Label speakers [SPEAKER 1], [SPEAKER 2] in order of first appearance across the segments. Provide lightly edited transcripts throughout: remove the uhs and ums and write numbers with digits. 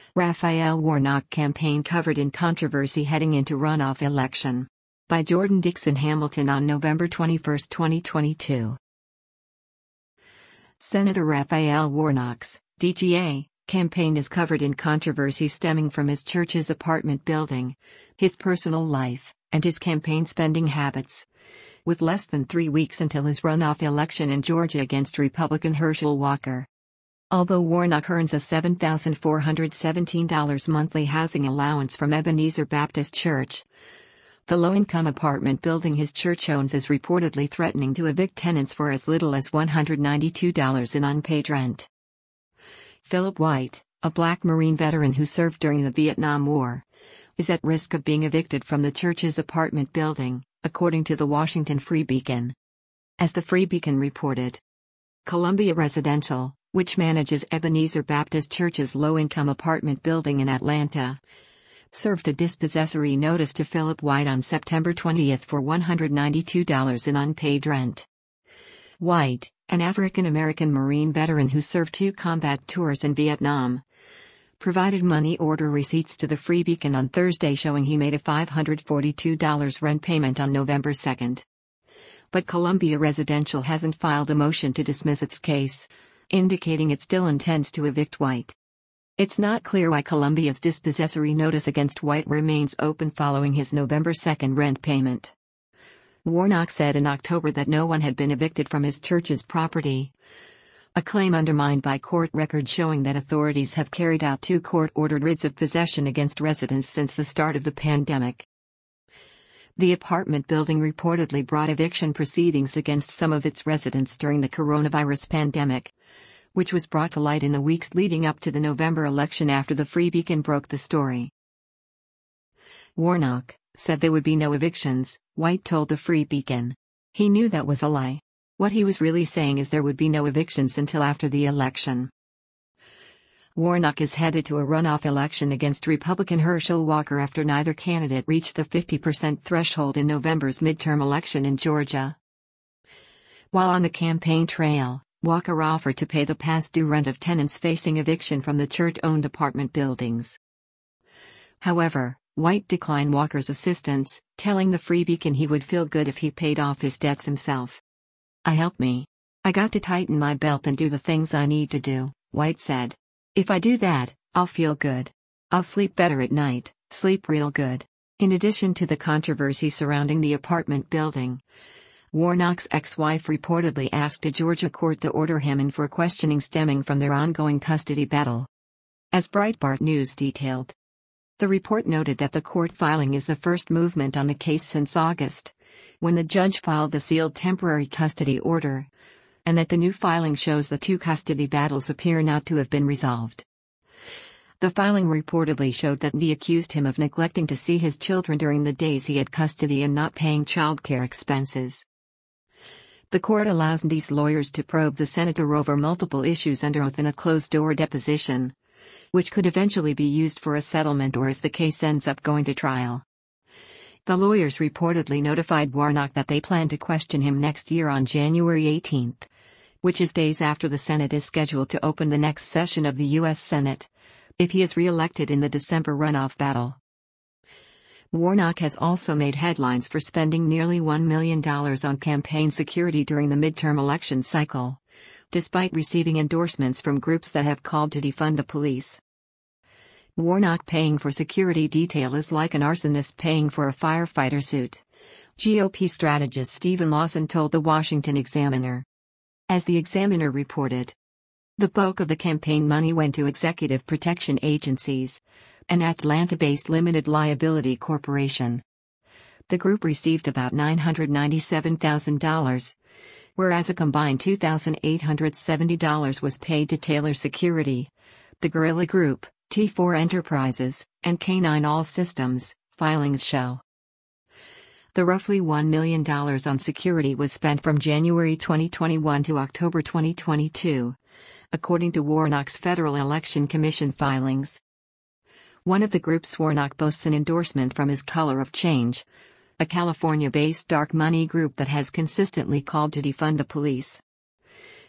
[SPEAKER 1] Raphael Warnock campaign covered in controversy heading into runoff election. By Jordan Dixon Hamilton on November 21, 2022. Senator Raphael Warnock's DGA campaign is covered in controversy stemming from his church's apartment building, his personal life, and his campaign spending habits. With less than 3 weeks until his runoff election in Georgia against Republican Herschel Walker. Although Warnock earns a $7,417 monthly housing allowance from Ebenezer Baptist Church, the low-income apartment building his church owns is reportedly threatening to evict tenants for as little as $192 in unpaid rent. Philip White, a black Marine veteran who served during the Vietnam War, is at risk of being evicted from the church's apartment building, according to the Washington Free Beacon. As the Free Beacon reported, Columbia Residential, which manages Ebenezer Baptist Church's low-income apartment building in Atlanta, served a dispossessory notice to Philip White on September 20 for $192 in unpaid rent. White, an African-American Marine veteran who served 2 combat tours in Vietnam, provided money order receipts to the Free Beacon on Thursday showing he made a $542 rent payment on November 2. But Columbia Residential hasn't filed a motion to dismiss its case, indicating it still intends to evict White. It's not clear why Columbia's dispossessory notice against White remains open following his November 2 rent payment. Warnock said in October that no one had been evicted from his church's property, a claim undermined by court records showing that authorities have carried out 2 court-ordered writs of possession against residents since the start of the pandemic. The apartment building reportedly brought eviction proceedings against some of its residents during the coronavirus pandemic, which was brought to light in the weeks leading up to the November election after the Free Beacon broke the story. Warnock said there would be no evictions, White told the Free Beacon. He knew that was a lie. What he was really saying is there would be no evictions until after the election. Warnock is headed to a runoff election against Republican Herschel Walker after neither candidate reached the 50% threshold in November's midterm election in Georgia. While on the campaign trail, Walker offered to pay the past due rent of tenants facing eviction from the church-owned apartment buildings. However, White declined Walker's assistance, telling the Free Beacon he would feel good if he paid off his debts himself. "I help me. I got to tighten my belt and do the things I need to do," White said. "If I do that, I'll feel good. I'll sleep better at night, sleep real good." In addition to the controversy surrounding the apartment building, Warnock's ex-wife reportedly asked a Georgia court to order him in for questioning stemming from their ongoing custody battle. As Breitbart News detailed, the report noted that the court filing is the first movement on the case since August, when the judge filed the sealed temporary custody order, and that the new filing shows the 2 custody battles appear not to have been resolved. The filing reportedly showed that Dee accused him of neglecting to see his children during the days he had custody and not paying childcare expenses. The court allows Dee's lawyers to probe the senator over multiple issues under oath in a closed-door deposition, which could eventually be used for a settlement or if the case ends up going to trial. The lawyers reportedly notified Warnock that they plan to question him next year on January 18, which is days after the Senate is scheduled to open the next session of the U.S. Senate, if he is re-elected in the December runoff battle. Warnock has also made headlines for spending nearly $1 million on campaign security during the midterm election cycle, despite receiving endorsements from groups that have called to defund the police. Warnock paying for security detail is like an arsonist paying for a firefighter suit, GOP strategist Stephen Lawson told the Washington Examiner. As the Examiner reported, the bulk of the campaign money went to executive protection agencies, an Atlanta-based limited liability corporation. The group received about $997,000, whereas a combined $2,870 was paid to Taylor Security, the Guerrilla Group, T4 Enterprises, and K9 All Systems, filings show. The roughly $1 million on security was spent from January 2021 to October 2022, according to Warnock's Federal Election Commission filings. One of the groups Warnock boasts an endorsement from is Color of Change, a California-based dark money group that has consistently called to defund the police.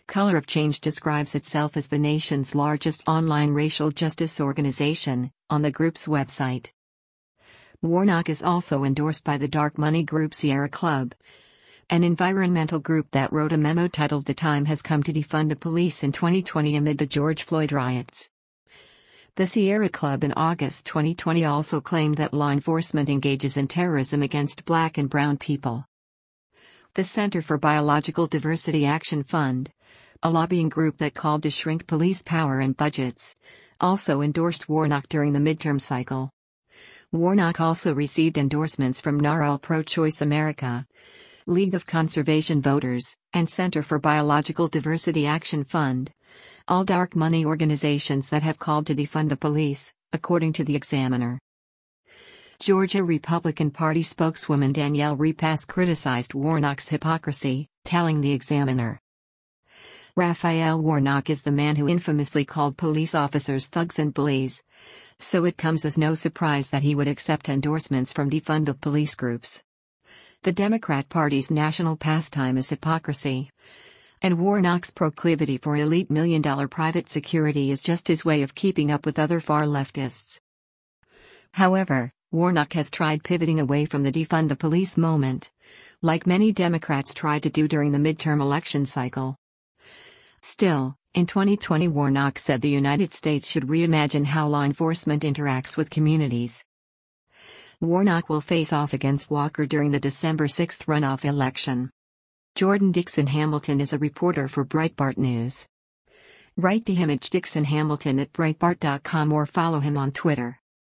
[SPEAKER 1] Color of Change describes itself as the nation's largest online racial justice organization, on the group's website. Warnock is also endorsed by the dark money group Sierra Club, an environmental group that wrote a memo titled "The Time Has Come to Defund the Police" in 2020 amid the George Floyd riots. The Sierra Club in August 2020 also claimed that law enforcement engages in terrorism against Black and brown people. The Center for Biological Diversity Action Fund, a lobbying group that called to shrink police power and budgets, also endorsed Warnock during the midterm cycle. Warnock also received endorsements from NARAL, Pro-Choice America, League of Conservation Voters, and Center for Biological Diversity Action Fund, all dark money organizations that have called to defund the police, according to The Examiner. Georgia Republican Party spokeswoman Danielle Repass criticized Warnock's hypocrisy, telling The Examiner, "Raphael Warnock is the man who infamously called police officers thugs and bullies, so it comes as no surprise that he would accept endorsements from defund the police groups. The Democrat Party's national pastime is hypocrisy, and Warnock's proclivity for elite million-dollar private security is just his way of keeping up with other far leftists." However, Warnock has tried pivoting away from the defund the police moment, like many Democrats tried to do during the midterm election cycle. Still, in 2020 Warnock said the United States should reimagine how law enforcement interacts with communities. Warnock will face off against Walker during the December 6 runoff election. Jordan Dixon Hamilton is a reporter for Breitbart News. Write to him at Dixon Hamilton at Breitbart.com or follow him on Twitter.